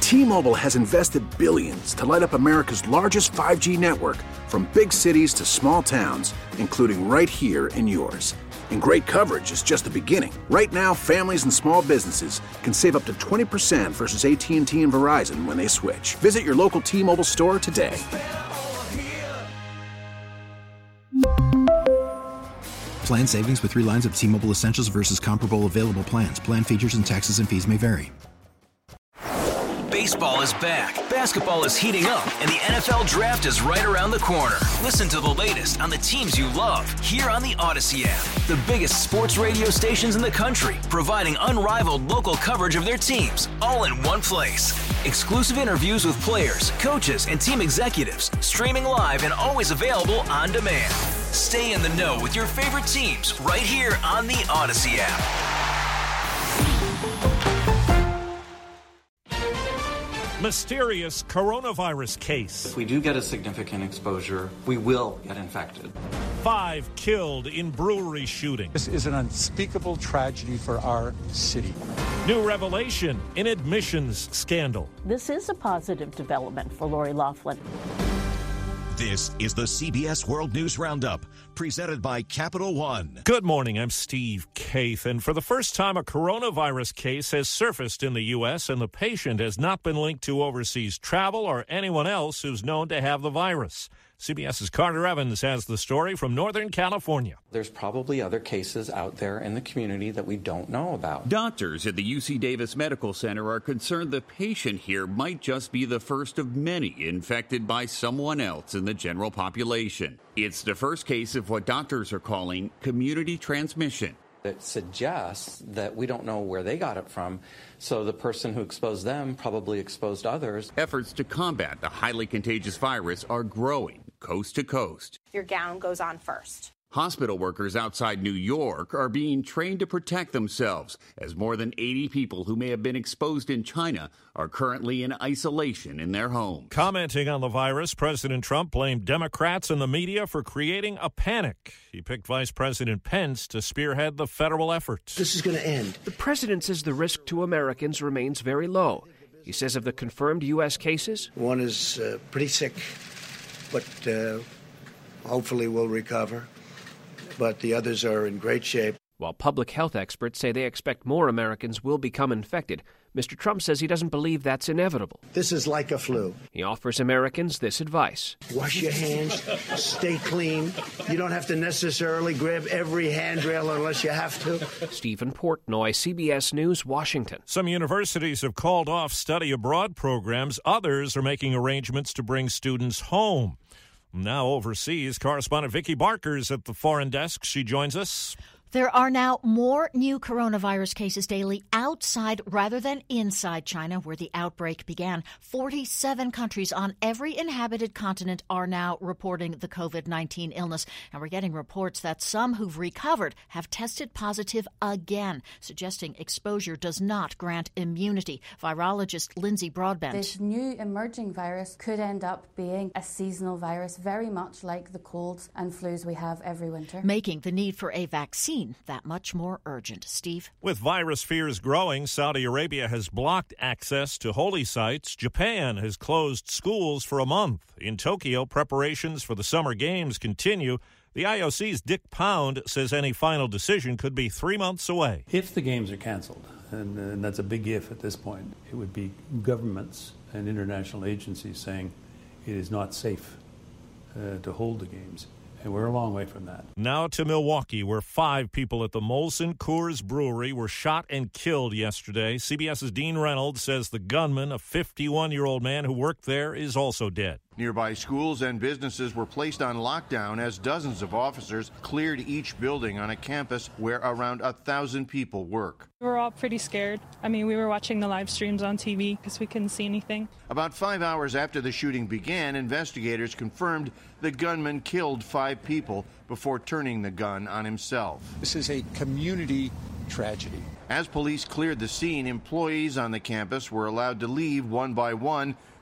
T-Mobile has invested billions to light up America's largest 5G network, from big cities to small towns, including right here in yours. And great coverage is just the beginning. Right now, families and small businesses can save up to 20% versus AT&T and Verizon when they switch. Visit your local T-Mobile store today. Plan savings with 3 lines of T-Mobile Essentials versus comparable available plans. Plan features and taxes and fees may vary. Baseball is back, basketball is heating up, and the NFL Draft is right around the corner. Listen to the latest on the teams you love here on the Odyssey app. The biggest sports radio stations in the country, providing unrivaled local coverage of their teams, all in one place. Exclusive interviews with players, coaches, and team executives, streaming live and always available on demand. Stay in the know with your favorite teams right here on the Odyssey app. Mysterious coronavirus case. If we do get a significant exposure, we will get infected. 5 killed in brewery shooting. This is an unspeakable tragedy for our city. New revelation in admissions scandal. This is a positive development for Lori Loughlin. This is the CBS World News Roundup, presented by Capital One. Good morning, I'm Steve Kaith, and for the first time, a coronavirus case has surfaced in the U.S., and the patient has not been linked to overseas travel or anyone else who's known to have the virus. CBS's Carter Evans has the story from Northern California. There's probably other cases out there in the community that we don't know about. Doctors at the UC Davis Medical Center are concerned the patient here might just be the first of many infected by someone else in the general population. It's the first case of what doctors are calling community transmission. It suggests that we don't know where they got it from, so the person who exposed them probably exposed others. Efforts to combat the highly contagious virus are growing coast to coast. Your gown goes on first. Hospital workers outside New York are being trained to protect themselves, as more than 80 people who may have been exposed in China are currently in isolation in their homes. Commenting on the virus, President Trump blamed Democrats and the media for creating a panic. He picked Vice President Pence to spearhead the federal effort. This is going to end. The president says the risk to Americans remains very low. He says of the confirmed U.S. cases, one is pretty sick, but hopefully will recover. But the others are in great shape. While public health experts say they expect more Americans will become infected, Mr. Trump says he doesn't believe that's inevitable. This is like a flu. He offers Americans this advice. Wash your hands, stay clean. You don't have to necessarily grab every handrail unless you have to. Stephen Portnoy, CBS News, Washington. Some universities have called off study abroad programs. Others are making arrangements to bring students home. Now overseas, correspondent Vicki Barker is at the foreign desk. She joins us. There are now more new coronavirus cases daily outside rather than inside China, where the outbreak began. 47 countries on every inhabited continent are now reporting the COVID-19 illness. And we're getting reports that some who've recovered have tested positive again, suggesting exposure does not grant immunity. Virologist Lindsay Broadbent. This new emerging virus could end up being a seasonal virus, very much like the colds and flus we have every winter, making the need for a vaccine that much more urgent. Steve? With virus fears growing, Saudi Arabia has blocked access to holy sites. Japan has closed schools for a month. In Tokyo, preparations for the Summer Games continue. The IOC's Dick Pound says any final decision could be 3 months away. If the games are canceled, and that's a big if at this point, it would be governments and international agencies saying it is not safe to hold the games. And we're a long way from that. Now to Milwaukee, where 5 people at the Molson Coors Brewery were shot and killed yesterday. CBS's Dean Reynolds says the gunman, a 51-year-old man who worked there, is also dead. Nearby schools and businesses were placed on lockdown as dozens of officers cleared each building on a campus where around 1,000 people work. We were all pretty scared. I mean, we were watching the live streams on TV because we couldn't see anything. About 5 hours after the shooting began, investigators confirmed the gunman killed 5 people before turning the gun on himself. This is a community tragedy. As police cleared the scene, employees on the campus were allowed to leave one by one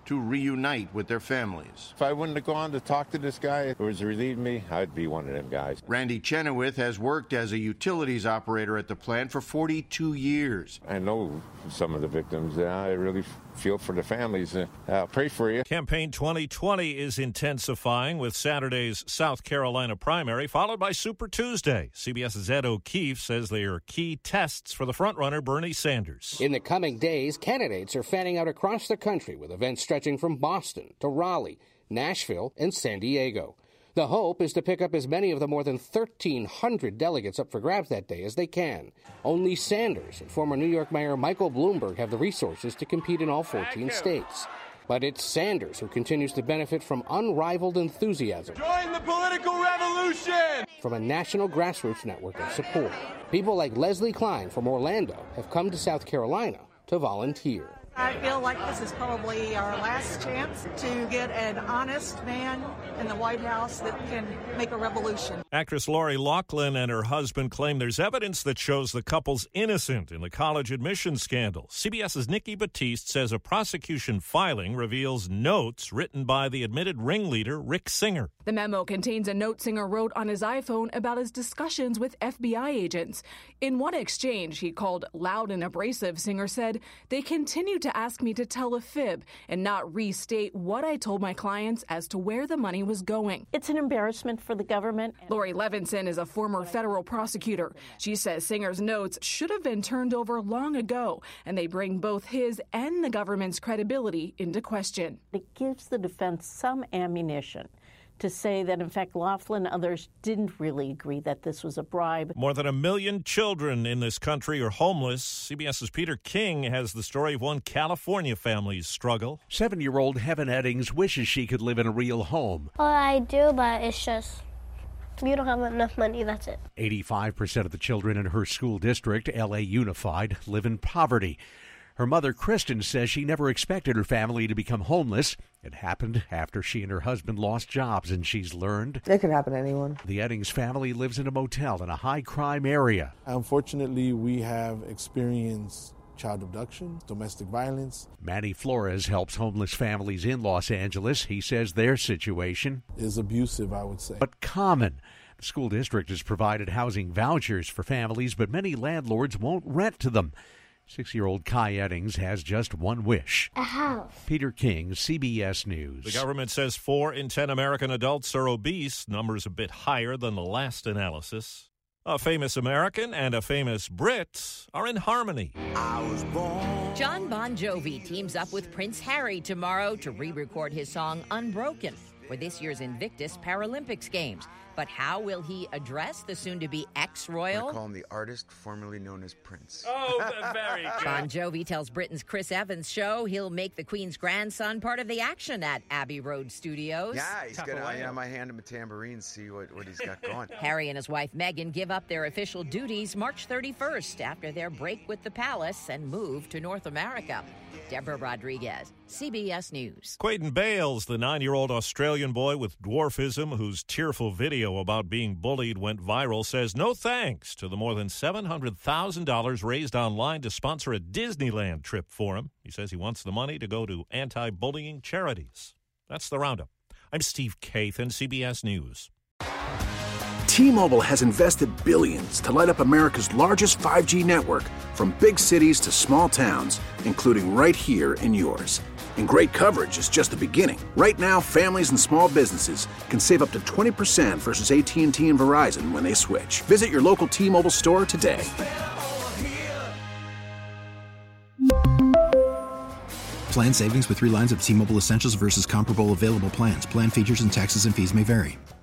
to reunite with their families. If I wouldn't have gone to talk to this guy who was relieving me, I'd be one of them guys. Randy Chenoweth has worked as a utilities operator at the plant for 42 years. I know some of the victims. I really feel for the families. I'll pray for you. Campaign 2020 is intensifying with Saturday's South Carolina primary, followed by Super Tuesday. CBS's Ed O'Keefe says they are key tests for the frontrunner Bernie Sanders. In the coming days, candidates are fanning out across the country with events stretching from Boston to Raleigh, Nashville, and San Diego. The hope is to pick up as many of the more than 1,300 delegates up for grabs that day as they can. Only Sanders and former New York Mayor Michael Bloomberg have the resources to compete in all 14 states. But it's Sanders who continues to benefit from unrivaled enthusiasm. Join the political revolution! From a national grassroots network of support. People like Leslie Klein from Orlando have come to South Carolina to volunteer. I feel like this is probably our last chance to get an honest man in the White House that can make a revolution. Actress Lori Loughlin and her husband claim there's evidence that shows the couple's innocent in the college admissions scandal. CBS's Nikki Batiste says a prosecution filing reveals notes written by the admitted ringleader, Rick Singer. The memo contains a note Singer wrote on his iPhone about his discussions with FBI agents. In one exchange he called loud and abrasive, Singer said, "They continue to ask me to tell a fib and not restate what I told my clients as to where the money was going." It's an embarrassment for the government. Lori Levinson is a former federal prosecutor. She says Singer's notes should have been turned over long ago, and they bring both his and the government's credibility into question. It gives the defense some ammunition to say that, in fact, Loughlin and others didn't really agree that this was a bribe. More than 1 million children in this country are homeless. CBS's Peter King has the story of one California family's struggle. 7-year-old Heaven Eddings wishes she could live in a real home. Well, I do, but it's just, you don't have enough money, that's it. 85% of the children in her school district, LA Unified, live in poverty. Her mother, Kristen, says she never expected her family to become homeless. It happened after she and her husband lost jobs, and she's learned it could happen to anyone. The Eddings family lives in a motel in a high-crime area. Unfortunately, we have experienced child abduction, domestic violence. Manny Flores helps homeless families in Los Angeles. He says their situation is abusive, I would say, but common. The school district has provided housing vouchers for families, but many landlords won't rent to them. 6-year-old Kai Eddings has just one wish. A house. Peter King, CBS News. The government says 4 in 10 American adults are obese, numbers a bit higher than the last analysis. A famous American and a famous Brit are in harmony. John Bon Jovi teams up with Prince Harry tomorrow to re-record his song Unbroken for this year's Invictus Paralympics Games. But how will he address the soon-to-be ex-royal? I call him the artist formerly known as Prince. Oh, very good. Bon Jovi tells Britain's Chris Evans show he'll make the Queen's grandson part of the action at Abbey Road Studios. Yeah, he's gonna. I might hand him a tambourine, see what he's got going. Harry and his wife Meghan give up their official duties March 31st after their break with the palace and move to North America. Deborah Rodriguez, CBS News. Quaden Bales, the 9-year-old Australian boy with dwarfism whose tearful video about being bullied went viral, says no thanks to the more than $700,000 raised online to sponsor a Disneyland trip for him. He says he wants the money to go to anti-bullying charities. That's the Roundup. I'm Steve Kathan, CBS News. T-Mobile has invested billions to light up America's largest 5G network, from big cities to small towns, including right here in yours. And great coverage is just the beginning. Right now, families and small businesses can save up to 20% versus AT&T and Verizon when they switch. Visit your local T-Mobile store today. Plan savings with 3 lines of T-Mobile Essentials versus comparable available plans. Plan features and taxes and fees may vary.